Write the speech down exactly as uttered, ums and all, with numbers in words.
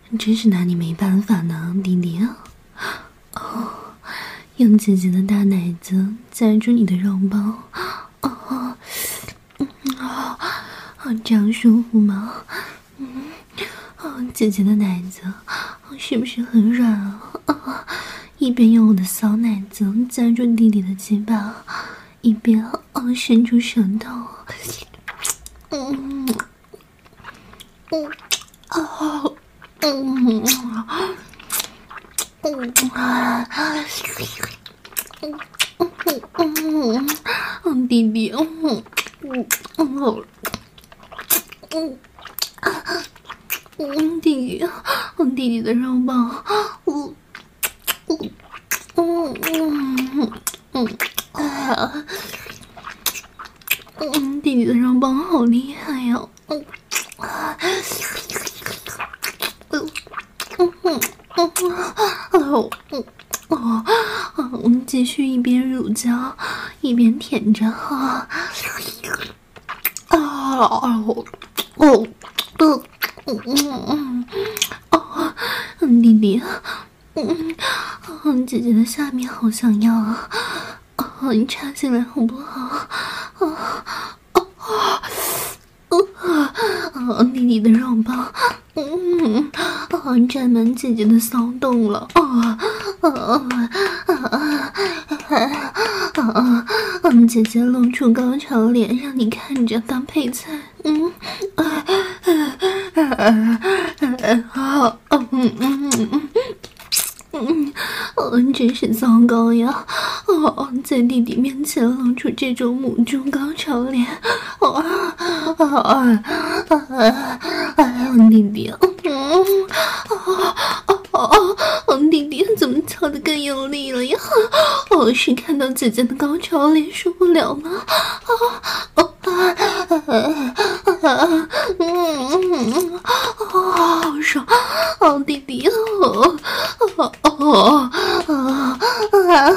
真是拿你没办法呢，弟弟啊！哦，用姐姐的大奶子夹住你的肉包，哦，嗯啊，这样舒服吗？嗯，哦，姐姐的奶子是不是很软啊？啊，一边用我的骚奶子夹住弟弟的鸡巴，一边啊伸出舌头，嗯，嗯，啊。嗯嗯啊，嗯嗯嗯，弟弟，嗯嗯嗯嗯嗯，弟弟，嗯弟弟的肉棒，嗯嗯嗯嗯嗯啊，嗯，弟弟的肉棒好厉害呀，嗯啊。嗯嗯嗯哦嗯哦，嗯，继续一边乳胶一边舔着哈，啊哦哦嗯嗯嗯哦，嗯弟弟，嗯嗯姐姐的下面好想要啊，哦你插进来好不好？啊哦哦啊弟弟的肉棒。嗯，啊，占满姐姐的骚动了啊啊啊啊啊！啊，姐姐露出高潮脸，让你看着当配菜。嗯，啊啊啊啊！嗯嗯嗯嗯。嗯，哦，真是糟糕呀！哦，在弟弟面前露出这种母猪高潮脸，哦啊啊啊啊！弟弟，嗯，哦哦哦哦，弟弟怎么操得更用力了呀？哦，是看到姐姐的高潮脸受不了吗？啊哦啊啊啊！嗯嗯，哦，好爽！哦，弟弟，哦哦哦哦啊！